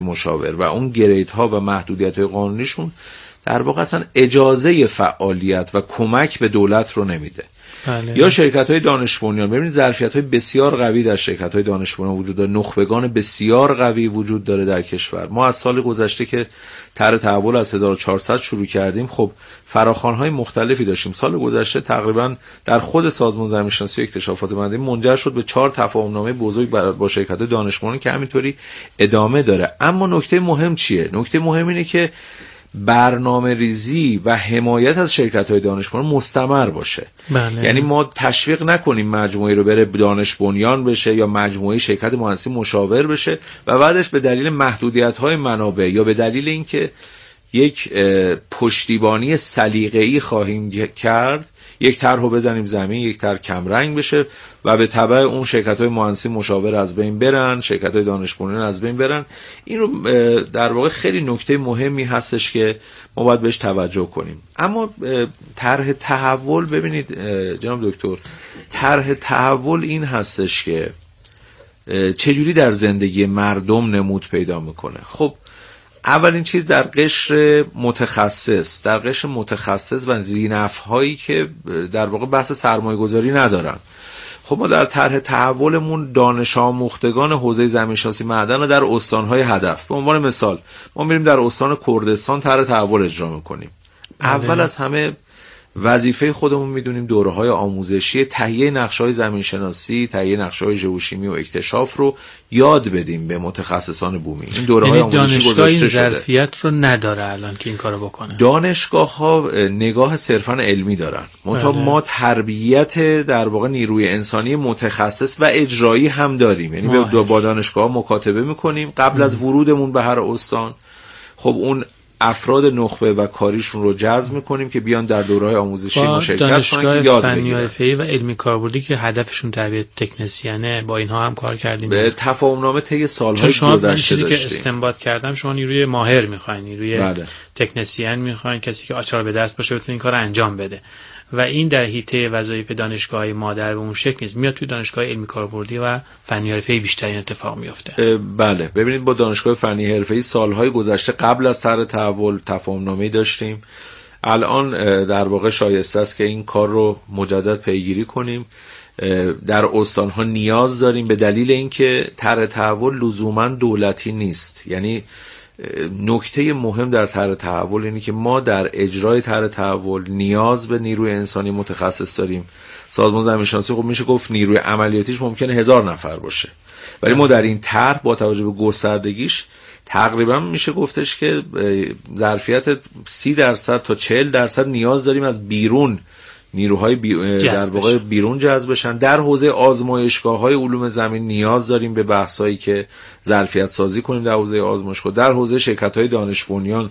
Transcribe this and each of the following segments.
مشاور و اون گریدها و محدودیت‌های قانونیشون در واقع اصلا اجازه فعالیت و کمک به دولت رو نمیده. بله. یا شرکت‌های دانش بنیان، ببینید ظرفیت‌های بسیار قوی در شرکت‌های دانش بنیان وجود داره، نخبگان بسیار قوی وجود داره در کشور. ما از سال گذشته که طرح تحول از 1400 شروع کردیم، خب فراخوان‌های مختلفی داشتیم. سال گذشته تقریبا در خود سازمان زمین‌شناسی و اکتشافات معدنی منجر شد به 4 تفاهم‌نامه بزرگ با شرکت‌های دانش بنیان که همینطوری ادامه داره. اما نکته مهم چیه؟ نکته مهم اینه که برنامه ریزی و حمایت از شرکت‌های دانش بنیان مستمر باشه. بله. یعنی ما تشویق نکنیم مجموعه رو بره دانش بنیان بشه یا مجموعه شرکت مهندسی مشاور بشه و بعدش به دلیل محدودیت‌های منابع یا به دلیل اینکه یک پشتیبانی سلیقه‌ای خواهیم کرد، یک طرح رو بزنیم زمین، یک طرح کم رنگ بشه و به تبع اون شرکت‌های مهندسی مشاور از بین برن، شرکت‌های دانش بنیان از بین برن. این رو در واقع خیلی نکته مهمی هستش که ما باید بهش توجه کنیم. اما طرح تحول، ببینید جناب دکتر، طرح تحول این هستش که چجوری در زندگی مردم نمود پیدا میکنه. خب اولین چیز در قشر متخصص و ذی‌نفع‌هایی که در واقع بحث سرمایه‌گذاری ندارن. خب ما در طرح تحولمون دانش آموختگان حوزه زمین‌شناسی معدن رو در استان‌های هدف، به عنوان مثال ما میریم در استان کردستان طرح تحول اجرا می‌کنیم. اول از همه وظیفه خودمون میدونیم دوره‌های آموزشی تهیه نقشه‌های زمین‌شناسی، تهیه نقشه‌های ژئوشیمی و اکتشاف رو یاد بدیم به متخصصان بومی. این دوره‌های آموزشی گذاشته شده. دانشگاه این ظرفیت رو نداره الان که این کارو بکنه. دانشگاه‌ها نگاه صرفاً علمی دارن. ما تربیت در واقع نیروی انسانی متخصص و اجرایی هم داریم. یعنی با دانشگاه‌ها مکاتبه می‌کنیم قبل از ورودمون به هر استان. خب اون افراد نخبه و کاریشون رو جذب می‌کنیم که بیان در دوره‌های آموزشی ما شرکت کنن که یاد بگیرن. فنی حرفه‌ای و علمی کاربردی که هدفشون تربیت تکنسینه، با اینها هم کار کردیم. به تفاهم‌نامه طی سال‌های گذشته داشتیم. که استنباط کردم، شما نیروی ماهر می‌خواید، نیروی بله. تکنسین می‌خواید، کسی که آچار به دست باشه بتونه این کارو انجام بده. و این در حیطه وظایف دانشگاه‌های مادر به اون شکل نیست. میاد توی دانشگاه علمی کاربردی و فنی حرفه‌ای بیشتر این اتفاق میفته. بله، ببینید با دانشگاه فنی حرفه‌ای سالهای گذشته قبل از طرح تحول تفاهم‌نامه‌ای داشتیم. الان در واقع شایسته است که این کار رو مجدد پیگیری کنیم. در استان‌ها نیاز داریم به دلیل اینکه طرح تحول لزوماً دولتی نیست. یعنی نکته مهم در طرح تحول اینه که ما در اجرای طرح تحول نیاز به نیروی انسانی متخصص داریم. سازمان زمین‌شناسی خب میشه گفت نیروی عملیاتیش ممکنه 1000 نفر باشه، ولی ما در این طرح با توجه به گستردگیش تقریبا میشه گفتش که ظرفیت 30% تا 40% نیاز داریم از بیرون نیروهای در واقع بیرون جذب بشن. در حوزه آزمایشگاه‌های علوم زمین نیاز داریم به بحثایی که ظرفیت سازی کنیم در حوزه آزمایشگاه. در حوزه شرکت‌های دانش بنیان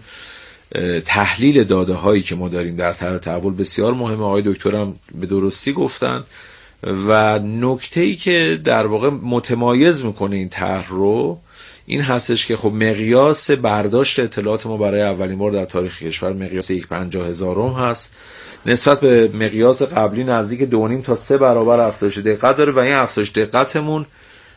تحلیل داده‌هایی که ما داریم در طرح تحول بسیار مهمه. آقای دکترم به درستی گفتن و نکته‌ای که در واقع متمایز میکنه این طرح رو این هستش که خب مقیاس برداشت اطلاعات ما برای اولین بار در تاریخ کشور مقیاس 1/50,000 هست. نسبت به مقیاس قبلی نزدیک 2.5 تا 3 برابر افزایش دقت داره و این افزایش دقتمون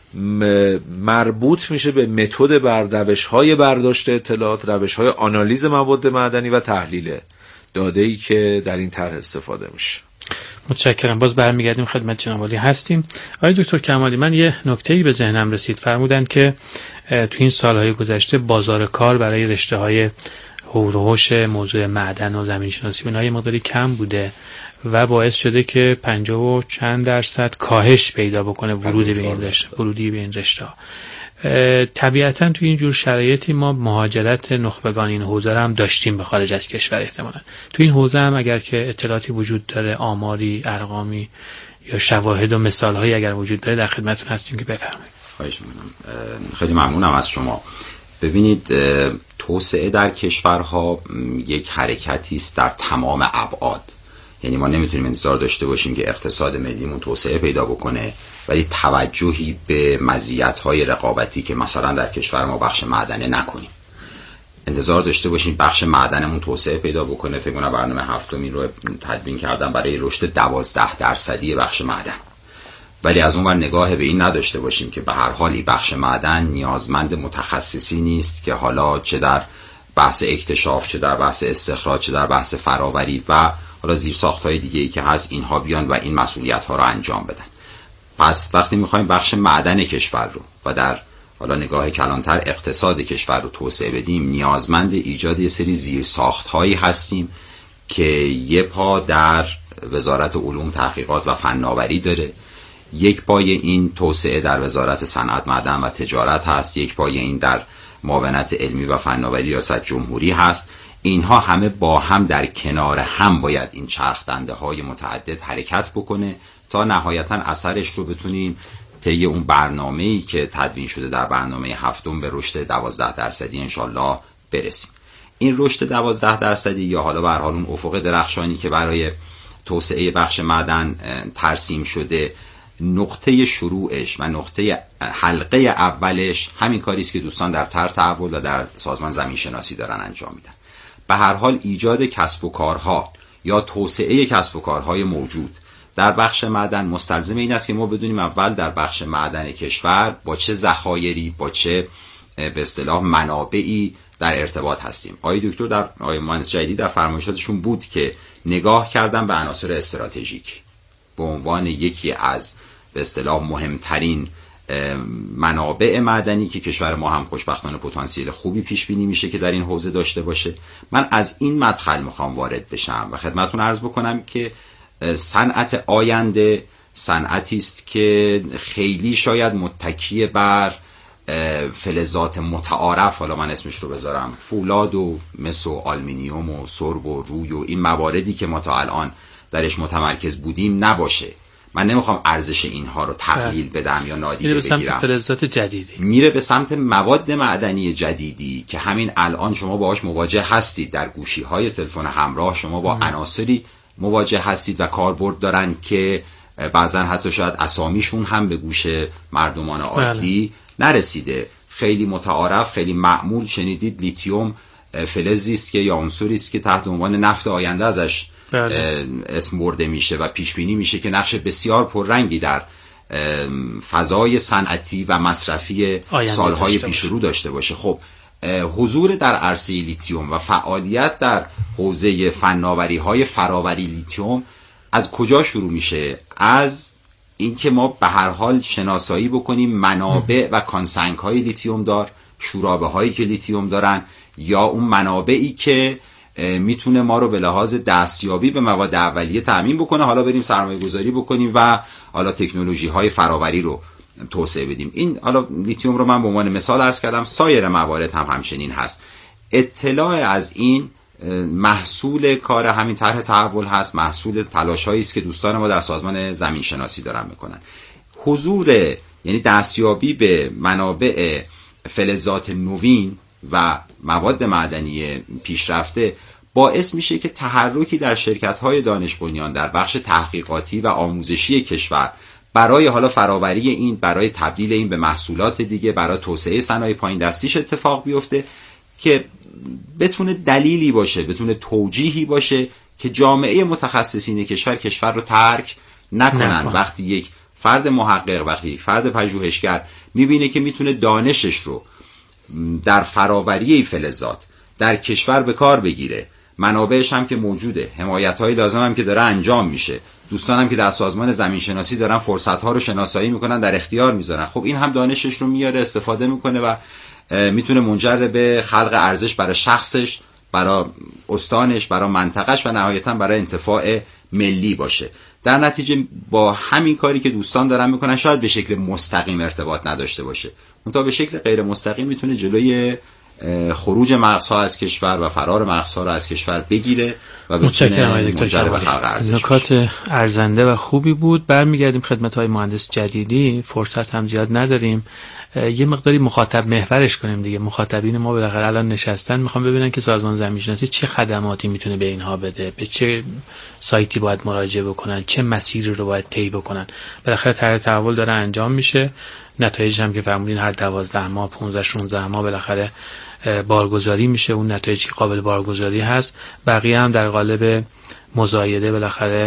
مربوط میشه به متد روش‌های برداشت اطلاعات، روش‌های آنالیز مواد معدنی و تحلیل داده‌ای که در این طرح استفاده میشه. متشکرم. باز برمیگردیم خدمت جناب عالی هستیم. آقای دکتر کمالی، من یه نکته‌ای به ذهنم رسید. فرمودن که تو این سالهای گذشته بازار کار برای رشته‌های حوزه موضوع معدن و زمین‌شناسی اونها یه مقداری کم بوده و باعث شده که 50 و چند درصد کاهش پیدا بکنه ورودی به این رشته. طبیعتاً تو این جور شرایطی ما مهاجرت نخبگان این حوزه هم داشتیم به خارج از کشور. احتمالاً تو این حوزه هم اگر که اطلاعاتی وجود داره، آماری، ارقامی یا شواهد و مثال‌هایی اگر وجود داره، در خدمتتون هستیم که بفرمایید. خواهش می‌کنم. خیلی ممنونم از شما. ببینید، توسعه در کشورها یک حرکتی است در تمام ابعاد. یعنی ما نمیتونیم انتظار داشته باشیم که اقتصاد ملیمون توسعه پیدا بکنه ولی توجهی به مزیت‌های رقابتی که مثلا در کشور ما بخش معدنه نکنیم. انتظار داشته باشیم بخش معدنمون توسعه پیدا بکنه. فکر کنم برنامه هفتمی رو تدوین کردم برای رشد 12% بخش معدن ولی از اون ور نگاه به این نداشته باشیم که به هر حال این بخش معدن نیازمند متخصصی نیست که حالا چه در بحث اکتشاف، چه در بحث استخراج، چه در بحث فراوری و حالا زیرساخت‌های دیگه‌ای که هست اینها بیان و این مسئولیت‌ها رو انجام بدن. پس وقتی می‌خوایم بخش معدن کشور رو و در حالا نگاه کلانتر اقتصاد کشور رو توسعه بدیم، نیازمند ایجاد یه سری زیرساخت‌هایی هستیم که یه پا در وزارت علوم، تحقیقات و فناوری داره، یک پای این توسعه در وزارت صنعت، معدن و تجارت هست، یک پای این در معاونت علمی و فناوری ریاست جمهوری هست. اینها همه با هم در کنار هم باید این چرخ‌دنده‌های متعدد حرکت بکنه تا نهایتاً اثرش رو بتونیم طی اون برنامه‌ای که تدوین شده در برنامه هفتم به رشد 12% انشالله برسیم. این رشد 12% یا حالا به هر حال اون افق درخشانی که برای توسعه بخش معدن ترسیم شده، نقطه شروعش و نقطه حلقه اولش همین کاری است که دوستان در طرح تحول و در سازمان زمین شناسی دارن انجام میدن. به هر حال ایجاد کسب و کارها یا توسعه کسب و کارهای موجود در بخش معدن مستلزم این است که ما بدونیم اول در بخش معدن کشور با چه ذخایری، با چه به اصطلاح منابعی در ارتباط هستیم. آقای دکتر در آقای مهندس جدیدی در فرمایشاتشون بود که نگاه کردن به عناصر استراتژیک به عنوان یکی از به اصطلاح مهمترین منابع معدنی که کشور ما هم خوشبختانه پتانسیل خوبی پیش بینی میشه که در این حوزه داشته باشه. من از این مدخل میخوام وارد بشم و خدمتتون عرض بکنم که صنعت آینده صنعتی است که خیلی شاید متکی بر فلزات متعارف، حالا من اسمش رو بذارم فولاد و مس و آلومینیوم و سرب و روی و این مواردی که ما تا الان درش متمرکز بودیم نباشه. من نمیخوام ارزش اینها رو تقلیل بدم یا نادیده بگیرم. میره به سمت فلزات جدیدی، میره به سمت مواد معدنی جدیدی که همین الان شما باهاش مواجه هستید. در گوشی‌های تلفن همراه شما با عناصری مواجه هستید و کاربرد دارن که بعضا حتی شاید اسامیشون هم به گوش مردمان عادی نرسیده. خیلی متعارف، خیلی معمول شنیدید لیتیوم فلزی است که یا عنصری است که تحت عنوان نفت آینده ازش اسم برده میشه و پیش بینی میشه که نقش بسیار پررنگی در فضای صنعتی و مصرفی سالهای پیش رو داشته باشه. خب حضور در عرصه لیتیوم و فعالیت در حوزه فناوری‌های فراوری لیتیوم از کجا شروع میشه؟ از اینکه ما به هر حال شناسایی بکنیم منابع و کانسنگ‌های لیتیوم دار، شورابه‌هایی که لیتیوم دارن یا اون منابعی که میتونه ما رو به لحاظ دستیابی به مواد اولیه تامین بکنه، حالا بریم سرمایه گذاری بکنیم و حالا تکنولوژی های فراوری رو توسعه بدیم. این حالا لیتیوم رو من به عنوان مثال عرض کردم، سایر موارد هم همچنین هست. اطلاع از این محصول کار همین طرح تحول هست، محصول تلاش‌هایی است که دوستان ما در سازمان زمین شناسی دارن میکنن. حضور یعنی دستیابی به منابع فلزات نوین و مواد معدنی پیشرفته باعث میشه که تحرکی در شرکت‌های دانش بنیان در بخش تحقیقاتی و آموزشی کشور برای حالا فراوری این، برای تبدیل این به محصولات دیگه، برای توسعه صنایع پایین دستیش اتفاق بیفته که بتونه دلیلی باشه، بتونه توجیهی باشه که جامعه متخصصین کشور رو ترک نکنن. وقتی یک فرد محقق، وقتی یک فرد پژوهشگر میبینه که میتونه دانشش رو در فراوری فلزات در کشور به کار بگیره، منابعش هم که موجوده، حمایت‌های لازم هم که داره انجام میشه، دوستانم که در سازمان زمین شناسی دارن فرصت‌ها رو شناسایی میکنن، در اختیار میذارن، خب این هم دانشش رو میاره استفاده میکنه و میتونه منجر به خلق ارزش برای شخصش، برای استانش، برای منطقهش و نهایتاً برای انتفاع ملی باشه. در نتیجه با همین کاری که دوستان دارن میکنن شاید به شکل مستقیم ارتباط نداشته باشه، منتها به شکل غیر مستقیم میتونه جلوی خروج مغزها از کشور و فرار مغزها رو از کشور بگیره و متشکرم آقای دکتر شریعتی. نکات ارزنده و خوبی بود. برمیگردیم خدمت های مهندس جدیدی، فرصت هم زیاد نداریم، یه مقداری مخاطب محورش کنیم دیگه. مخاطبین ما بالاخره الان نشستن، میخوام ببینن که سازمان زمین شناسی چه خدماتی میتونه به اینها بده، به چه سایتی باید مراجعه بکنن، چه مسیری رو باید طی بکنن. بالاخره طرح تحول داره انجام میشه، نتایج هم که فرمودین هر 12 ماه 15-16 ماه بالاخره بارگذاری میشه، اون نتایجی قابل بارگذاری هست، بقیه هم در قالب مزایده بالاخره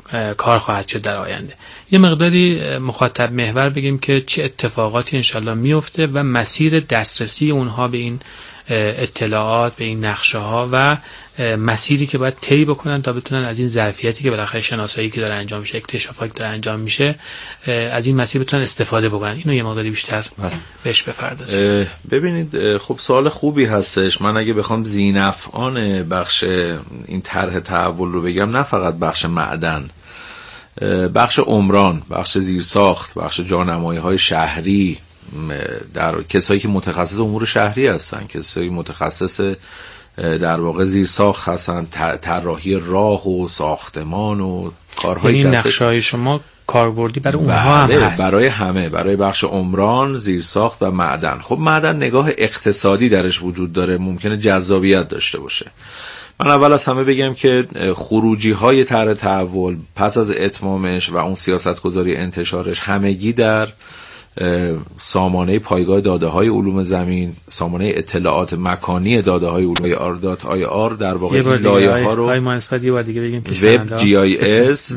کار خواهد شد در آینده. یه مقداری مخاطب محور بگیم که چه اتفاقاتی انشالله میفته و مسیر دسترسی اونها به این اطلاعات، به این نقشه ها و مسیری که باید طی بکنن تا بتونن از این ظرفیتی که بالاخره شناسایی که داره انجام میشه، اکتشافاتی که داره انجام میشه، از این مسیر بتونن استفاده بکنن. اینو یه مقداری بیشتر بهش بپردازیم. ببینید خب سوال خوبی هستش. من اگه بخوام ذینفعان بخش این طرح تحول رو بگم، نه فقط بخش معدن، بخش عمران، بخش زیرساخت، بخش جانمایی‌های شهری، در کسایی که متخصص امور شهری هستن، کسایی متخصص در واقع زیرساخت هستن، طراحی راه و ساختمان و کارهایی این نقشه‌های شما کاربردی برای اونها هم هست؟ برای همه، برای بخش عمران، زیرساخت و معدن. خب معدن نگاه اقتصادی درش وجود داره، ممکنه جذابیت داشته باشه. من اول از همه بگم که خروجی های طرح تحول پس از اتمامش و اون سیاستگذاری انتشارش همگی در سامانه پایگاه داده های علوم زمین، سامانه اطلاعات مکانی داده های علوم .ir در واقع این لایه ها رو وب GIS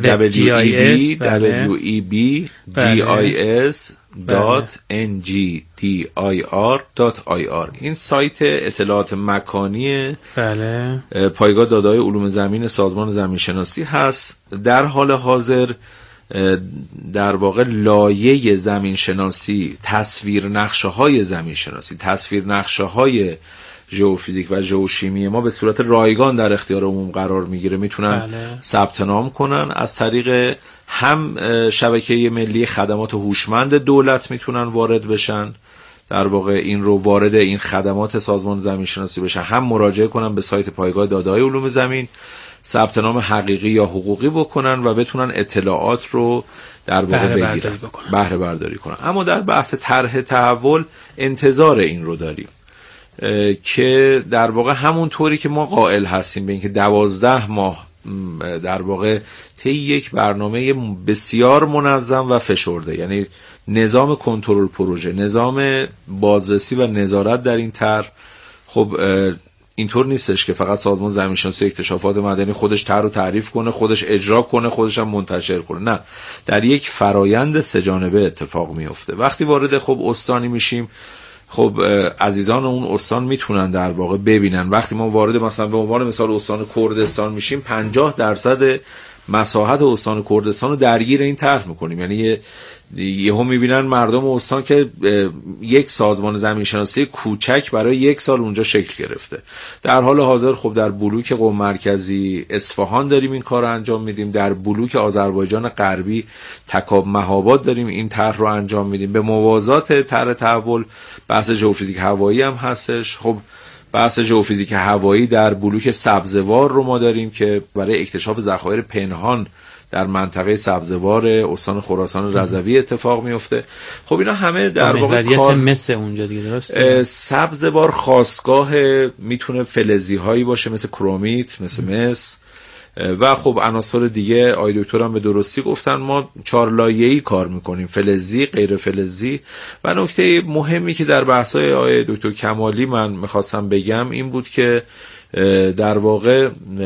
web.ngdir.ir این سایت اطلاعات مکانی پایگاه داده های علوم زمین سازمان زمین شناسی هست. در حال حاضر در واقع لایه زمین شناسی، تصویر نقشه های زمین شناسی، تصویر نقشه های ژئوفیزیک و ژئوشیمی ما به صورت رایگان در اختیار عموم قرار میگیره. میتونن ثبت نام کنن از طریق هم شبکه ملی خدمات هوشمند دولت میتونن وارد بشن، در واقع این رو وارد این خدمات سازمان زمین شناسی بشن، هم مراجعه کنن به سایت پایگاه داده های علوم زمین، ثبت نام حقیقی یا حقوقی بکنن و بتونن اطلاعات رو در واقع بگیرن، بهره برداری کنن. اما در بحث طرح تحول انتظار این رو داریم که در واقع همون طوری که ما قائل هستیم به اینکه 12 ماه در واقع طی یک برنامه بسیار منظم و فشرده، یعنی نظام کنترل پروژه، نظام بازرسی و نظارت در این طرح، خب اینطور نیستش که فقط سازمان زمین شناسی اکتشافات مدنی خودش طرح رو تعریف کنه، خودش اجرا کنه، خودش هم منتشر کنه. نه، در یک فرایند سه جانبه اتفاق میفته. وقتی وارد خب استانی میشیم، خب عزیزان اون استان میتونن در واقع ببینن. وقتی ما وارد مثلا به عنوان مثال استان کردستان میشیم، 50% مساحت استان کردستان رو درگیر این طرح میکنیم. یعنی یهو میبینن مردم استان که یک سازمان زمین شناسی کوچک برای یک سال اونجا شکل گرفته. در حال حاضر خب در بلوک قم مرکزی اصفهان داریم این کار رو انجام میدیم، در بلوک آذربایجان غربی تکاب مهاباد داریم این طرح رو انجام میدیم. به موازات طرح تحول بحث ژئوفیزیک هوایی هم هستش. خب بحث ژئوفیزیک هوایی در بلوک سبزوار رو ما داریم که برای اکتشاف ذخایر پنهان در منطقه سبزوار استان خراسان رضوی اتفاق میفته. خب اینا همه در واقع کار مثل اونجا دیگه، درسته؟ سبزوار خاستگاه میتونه فلزی هایی باشه مثل کرومیت، مثل مس و خب عناصر دیگه. آقای دکتر هم به درستی گفتن ما 4 لایه‌ای کار میکنیم، فلزی، غیر فلزی. و نکته مهمی که در بحث‌های آقای دکتر کمالی من میخواستم بگم این بود که در واقع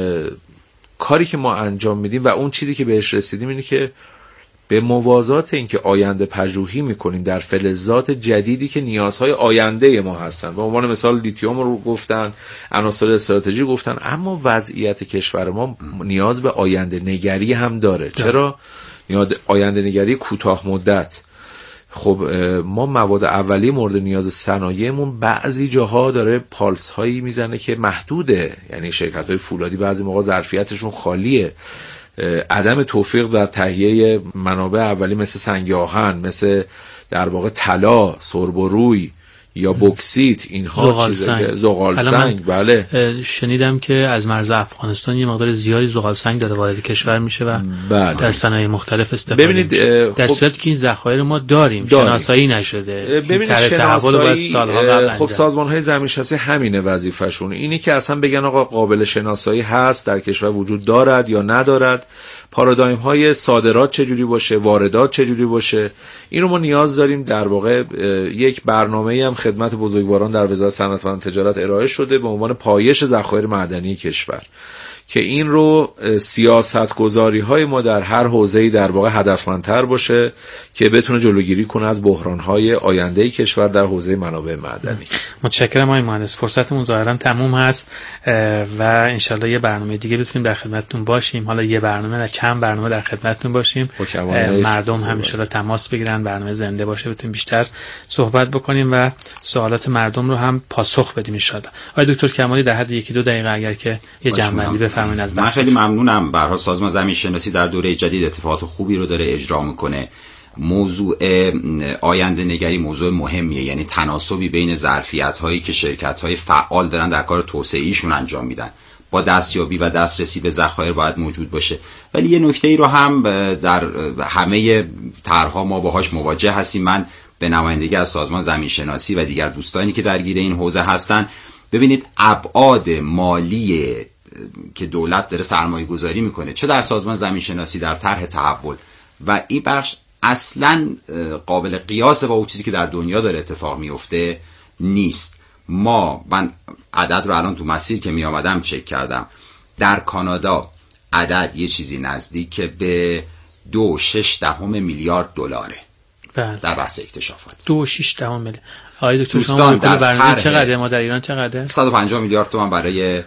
کاری که ما انجام میدیم و اون چیزی که بهش رسیدیم اینه که به موازات اینکه آینده پژوهی میکنیم در فلزات جدیدی که نیازهای آینده ما هستن، به عنوان مثال لیتیوم رو گفتن، عناصر استراتژی گفتن، اما وضعیت کشور ما نیاز به آینده نگری هم داره. چرا؟ نیاز آینده نگری کوتاه مدت. خب ما مواد اولیه مورد نیاز صنایعمون بعضی جاها داره پالس هایی میزنه که محدوده، یعنی شرکت های فولادی بعضی موقع ظرفیتشون خالیه، عدم توفیق در تهیه منابع اولی مثل سنگ آهن، مثل در واقع طلا، سرب و روی یا بوکسیت، اینها زغال سنگ. بله شنیدم که از مرز افغانستان یه مقدار زیادی زغال سنگ داره وارد کشور میشه و در صنایع مختلف استفاده میشه. در صورتی که این ذخایر ما داریم شناسایی نشده. ببینید شناسایی خب سازمان های زمین شناسی همینه وظیفه‌شون، اینی که اصلا بگن آقا قابل شناسایی هست در کشور وجود دارد یا ندارد، پارادایم های صادرات چجوری باشه، واردات چجوری باشه. این رو ما نیاز داریم. در واقع یک برنامه‌ای هم خدمت بزرگواران در وزارت صنعت و تجارت ارائه شده به عنوان پایش ذخایر معدنی کشور که این رو سیاست گذاری های ما در هر حوزه‌ای در واقع هدفمندتر باشه که بتونه جلوگیری کنه از بحران های آینده کشور در حوزه منابع معدنی. متشکرم آقای مهندس. فرصتمون ظاهرا تموم هست و انشالله یه برنامه دیگه بتونیم در خدمتتون باشیم. حالا یه برنامه نه چند برنامه در خدمتتون باشیم. مردم هم انشالله تماس بگیرن، برنامه زنده باشه، بتونیم بیشتر صحبت بکنیم و سوالات مردم رو هم پاسخ بدیم انشالله. آقای دکتر کمالی در حد 1-2 دقیقه اگر که یه جمع‌بندی بفرمایید از من خیلی ممنونم. به هر حال سازمان زمین شناسی در دوره جدید اتفاقات خوبی رو داره اجرا میکنه. موضوع آینده نگری موضوع مهمیه، یعنی تناسبی بین ظرفیت هایی که شرکت های فعال دارن در کار توسعه ایشون انجام میدن با دستیابی و دسترسی به ذخایر باید موجود باشه. ولی یه نکته ای رو هم در همه طرح‌ها ما باهاش مواجه هستیم. من به نمایندگی از سازمان زمین شناسی و دیگر دوستانی که درگیر این حوزه هستن، ببینید ابعاد مالی که دولت داره سرمایه گذاری میکنه چه در سازمان زمین شناسی در طرح تحول و این بخش اصلا قابل قیاس با اون چیزی که در دنیا داره اتفاق میفته نیست. من عدد رو الان تو مسیر که می آمدم چک کردم، در کانادا عدد یه چیزی نزدیک به 2.6 میلیارد دلاره در بحث اکتشافات. 2.6 میلیارد. آقای دکتر شما کل برنامه چقدره؟ ما در ایران چقدره؟ 150 میلیارد تومان برای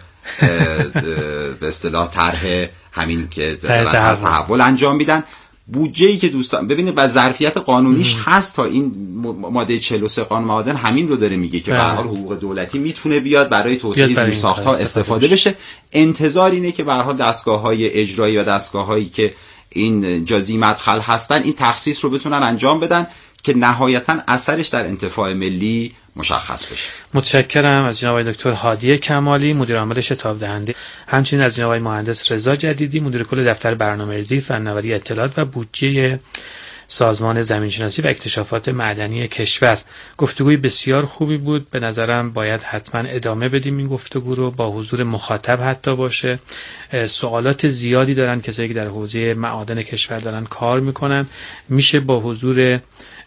به اصطلاح طرح همین که تحول انجام میدن. بودجه‌ای که دوستان ببینید و ظرفیت قانونیش هست تا این ماده 43 قانون معادن همین رو داره میگه که به هر حال حقوق دولتی میتونه بیاد برای توسعه زیرساخت‌ها استفاده بشه. انتظار اینه که به هر حال دستگاه‌های اجرایی و دستگاه‌هایی که این جزئی مدخل هستن این تخصیص رو بتونن انجام بدن که نهایتاً اثرش در انتفاع ملی مشخص بشه. متشکرم از جناب آقای دکتر هادی کمالی مدیر عامل شتاب دهنده، همچنین از جناب آقای مهندس رضا جدیدی مدیر کل دفتر برنامه‌ریزی فناوری اطلاعات و بودجه سازمان زمینشناسی و اکتشافات معدنی کشور. گفتگوی بسیار خوبی بود. به نظرم باید حتما ادامه بدیم این گفتگو رو، با حضور مخاطب حتی باشه. سوالات زیادی دارن کسایی که در حوزه معادن کشور دارن کار میکنن، میشه با حضور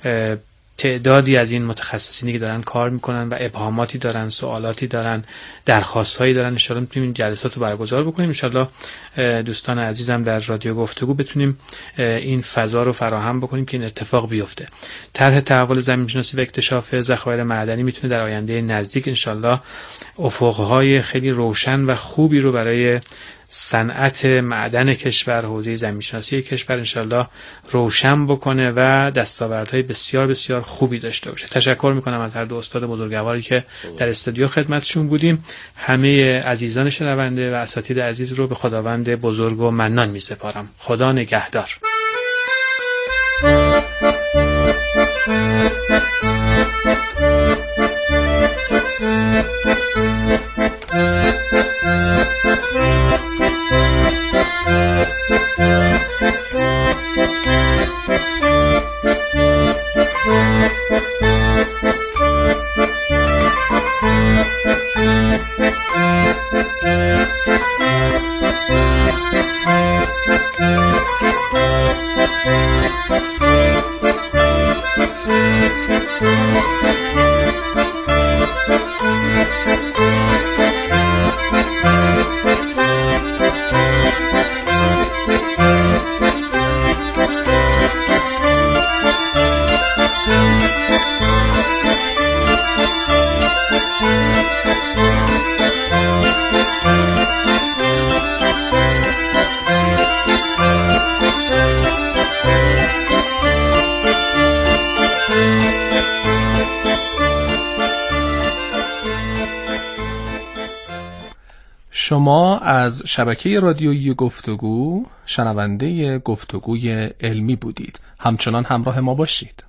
تعدادی از این متخصصینی که دارن کار میکنن و ابهاماتی دارن، سوالاتی دارن، درخواستهایی دارن، ان شاء الله میتونیم این جلسات رو برگزار بکنیم. ان شاء الله دوستان عزیزم در رادیو گفتگو بتونیم این فضا رو فراهم بکنیم که این اتفاق بیفته. طرح تحول زمینشناسی و اکتشاف ذخایر معدنی میتونه در آینده نزدیک ان شاء الله افقهای خیلی روشن و خوبی رو برای صنعت معدن کشور، حوزه زمینشناسی کشور انشالله روشن بکنه و دستاوردهای بسیار بسیار خوبی داشته باشه. تشکر میکنم از هر دو استاد بزرگواری که در استودیو خدمتشون بودیم. همه عزیزان شنونده و اساتید عزیز رو به خداوند بزرگ و منان میسپارم. خدا نگهدار. شما از شبکه رادیویی گفتگو شنونده گفتگوی علمی بودید. همچنان همراه ما باشید.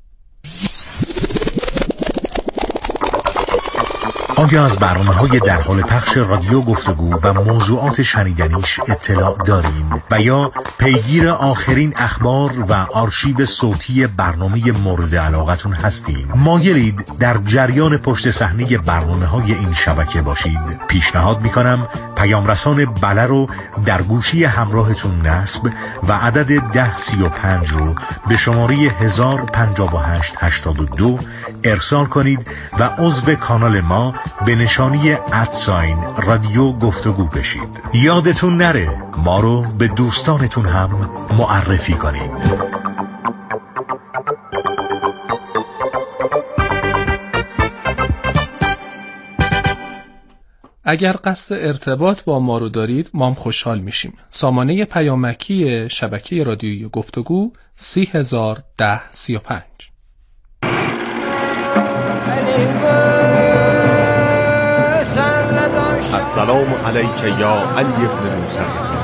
آیا از برنامه‌های در حال پخش رادیو گفتگو و موضوعات شنیدنیش اطلاع دارین و یا پیگیر آخرین اخبار و آرشیو صوتی برنامه مورد علاقتون هستیم. مایلید در جریان پشت صحنه برنامه‌های این شبکه باشید. پیشنهاد می‌کنم پیام رسان بله رو در گوشی همراهتون نصب و عدد 1035 رو به شماره 105882 ارسال کنید و عضو کانال ما به نشانی رادیو گفتگو بشید. یادتون نره ما رو به دوستانتون هم معرفی کنید. اگر قصد ارتباط با ما رو دارید ما هم خوشحال میشیم. سامانه پیامکی شبکه رادیویی گفتگو 301035. السلام علیک یا علی ابن موسی رضا.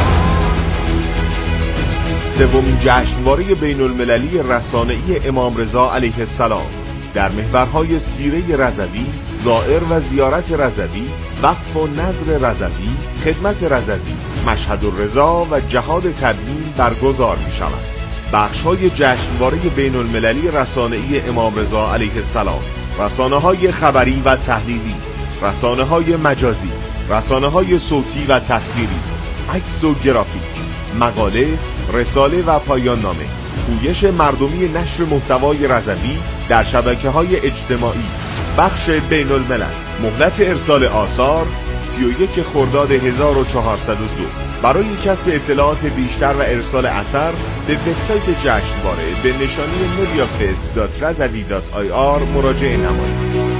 سومین جشنواره بین المللی رسانه‌ای امام رضا علیه السلام در محورهای سیره رضوی، زائر و زیارت رضوی، وقف و نظر رضوی، خدمت رضوی، مشهد الرضا و جهاد تبیین برگزار می شود. بخش‌های جشنواره بین المللی رسانه‌ای امام رضا علیه السلام: رسانه‌های خبری و تحلیلی، رسانه‌های مجازی، رسانه‌های صوتی و تصویری، عکس و گرافیک، مقاله، رساله و پایان نامه، پویش مردمی نشر محتوای رضوی در شبکه‌های اجتماعی، بخش بین الملل. مهلت ارسال آثار 31 خرداد 1402. برای کسب اطلاعات بیشتر و ارسال اثر به وبسایت جشنواره به نشانی mediafest.razavi.ir مراجعه نمایید.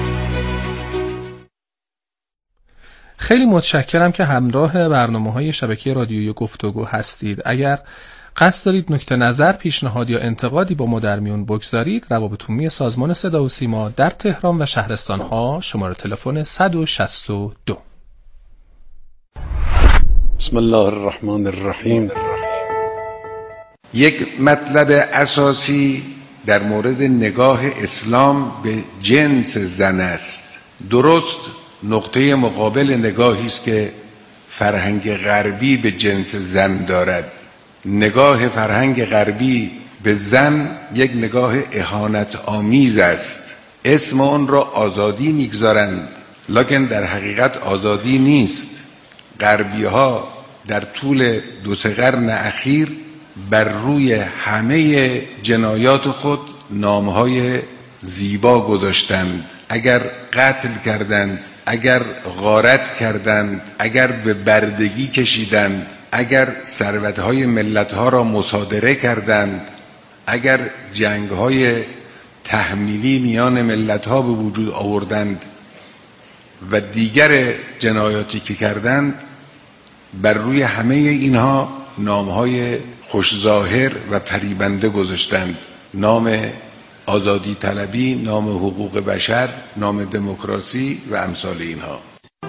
خیلی متشکرم که همراه برنامه‌های شبکه رادیویی گفتگو هستید. اگر قصد دارید نکته نظر، پیشنهاد یا انتقادی با ما در میون بگذارید، روابط عمومی سازمان صدا و سیما در تهران و شهرستان‌ها، شماره تلفن 162. بسم الله الرحمن الرحیم. یک مطلب اساسی در مورد نگاه اسلام به جنس زن است. درست نقطه مقابل نگاهی است که فرهنگ غربی به جنس زن دارد. نگاه فرهنگ غربی به زن یک نگاه اهانت آمیز است. اسم آن را آزادی میگذارند، لکن در حقیقت آزادی نیست. غربی ها در طول 2-3 قرن اخیر بر روی همه جنایات خود نامهای زیبا گذاشتند. اگر قتل کردند، اگر غارت کردند، اگر به بردگی کشیدند، اگر ثروت‌های ملت‌ها را مصادره کردند، اگر جنگ‌های تحمیلی میان ملت‌ها به وجود آوردند و دیگر جنایاتی که کردند، بر روی همه اینها نام‌های خوشظاهر و فریبنده گذاشتند. نام آزادی طلبی، نام حقوق بشر، نام دموکراسی و امثال اینها.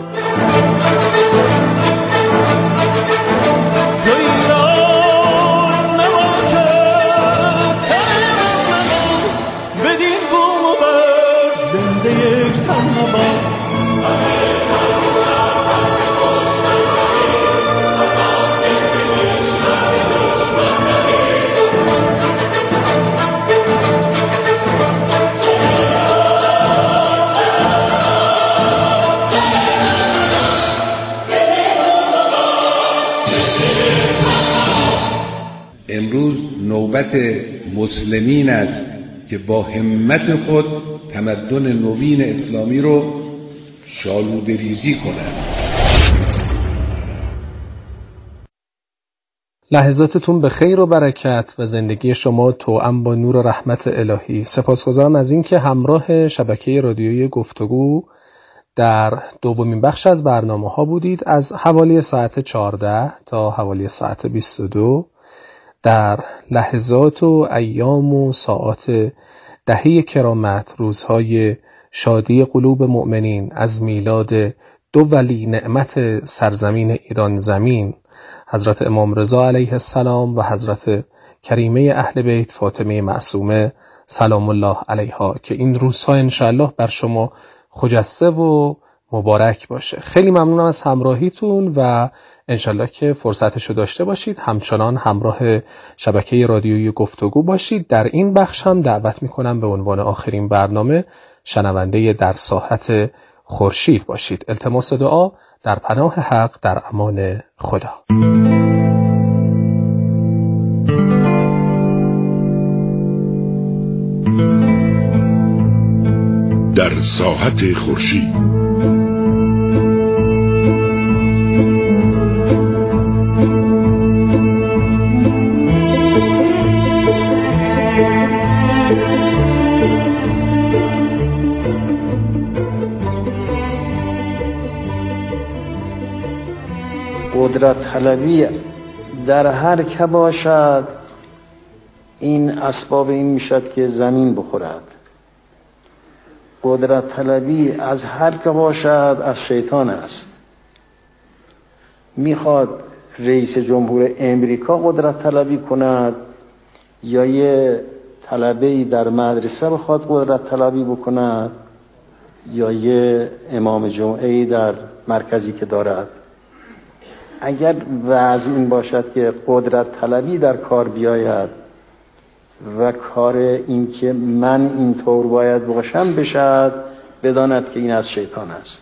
امروز نوبت مسلمین است که با همت خود تمدن نوین اسلامی رو شالوده ریزی کنند. لحظاتتون به خیر و برکت و زندگی شما توأم با نور و رحمت الهی. سپاسگزارم از این که همراه شبکه رادیویی گفتگو در دومین بخش از برنامه ها بودید. از حوالی ساعت 14 تا حوالی ساعت 22 در لحظات و ایام و ساعات دهه کرامت، روزهای شادی قلوب مؤمنین از میلاد دو ولی نعمت سرزمین ایران زمین، حضرت امام رضا علیه السلام و حضرت کریمه اهل بیت فاطمه معصومه سلام الله علیها، که این روزها انشاءالله بر شما خجسته و مبارک باشه. خیلی ممنونم از همراهیتون و انشالله که فرصتشو داشته باشید همچنان همراه شبکه رادیویی گفتگو باشید. در این بخش هم دعوت میکنم به عنوان آخرین برنامه شنونده در ساحت خورشید باشید. التماس دعا در پناه حق، در امان خدا. در ساحت خورشید قدرت طلبی در هر که باشد این اسباب این میشد که زمین بخورد. قدرت طلبی از هر که باشد از شیطان است. میخواد رئیس جمهور امریکا قدرت طلبی کند یا یه طلبه‌ای در مدرسه بخواد قدرت طلبی بکند یا یه امام جمعه‌ای در مرکزی که دارد. اگر وضع این باشد که قدرت طلبی در کار بیاید و کار این که من اینطور باید باشم بشد، بداند که این از شیطان است.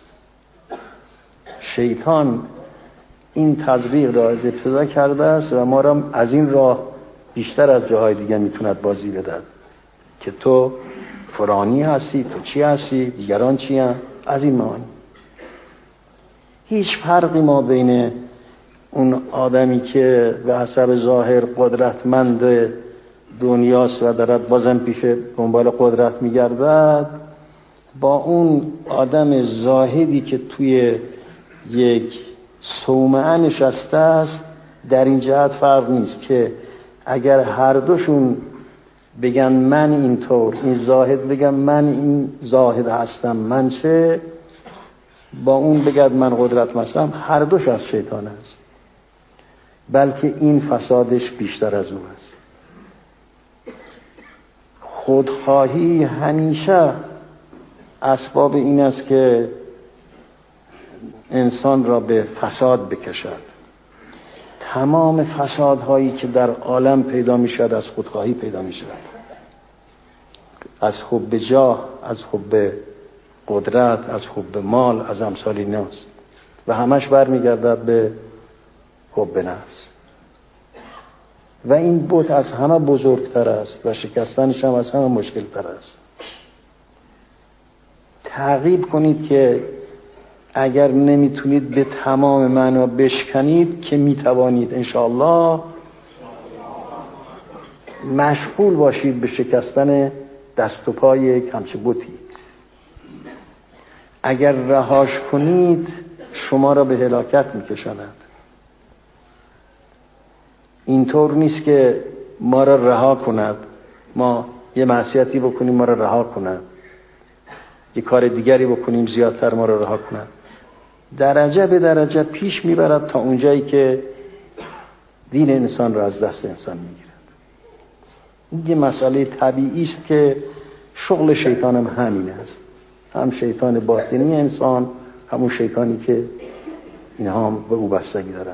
شیطان این تزریق را از ابتدا کرده است و ما را از این راه بیشتر از جاهای دیگه میتوند بازی بدهد که تو فرانی هستی، تو چی هستی، دیگران چی هستند. از این معانی هیچ فرقی ما بین اون آدمی که به حسب ظاهر قدرتمند دنیاست و دارد بازم پیش دنبال قدرت میگردد با اون آدم زاهدی که توی یک صومعه نشسته است در این جهت فرق نیست که اگر هر دوشون بگن من اینطور، این زاهد بگن من این زاهد هستم، من چه، با اون بگد من قدرت هستم، هر دوش از شیطان است. بلکه این فسادش بیشتر از اون است. خودخواهی همیشه اسباب این است که انسان را به فساد بکشد. تمام فسادهایی که در عالم پیدا می شود از خودخواهی پیدا می شود. از حب جاه، از حب قدرت، از حب مال، از امثال ایناست و همش برمیگردد به حب نفس. و این بت از همه بزرگتر است و شکستنش هم از همه مشکلتر است. تعقیب کنید که اگر نمیتونید به تمام معنا بشکنید که میتوانید انشاءالله مشغول باشید به شکستن دست و پای یک همچه بتی. اگر رهاش کنید شما را به هلاکت میکشاند. اینطور نیست که ما را رها کند، ما یه معصیتی بکنیم ما را رها کند، یه کار دیگری بکنیم زیادتر ما را رها کند. درجه به درجه پیش میبرد تا اونجایی که دین انسان را از دست انسان میگیرد. این یه مسئله طبیعی است که شغل شیطان هم همین است. هم شیطان باطنی انسان، همون شیطانی که اینها هم به او بستگی دارن.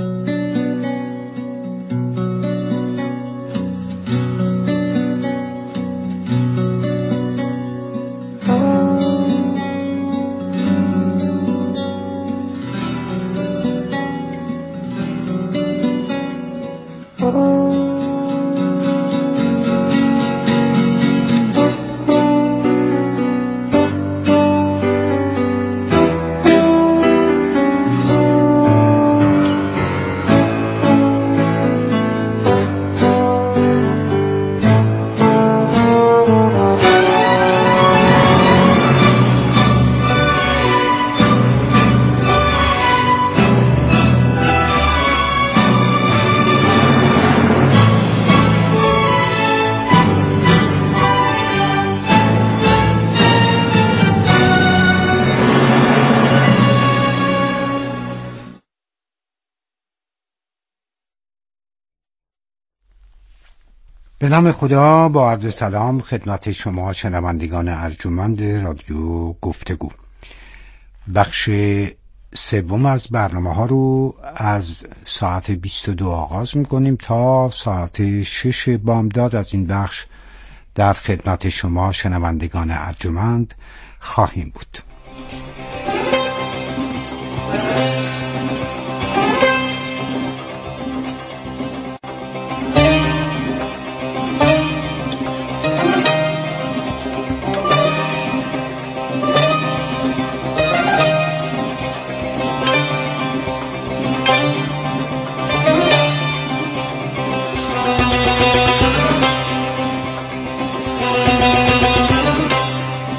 به نام خدا، با عرض سلام خدمت شما شنوندگان ارجمند رادیو گفتگو. بخش سوم از برنامه ها رو از ساعت 22 آغاز میکنیم تا ساعت 6 بامداد. از این بخش در خدمت شما شنوندگان ارجمند خواهیم بود.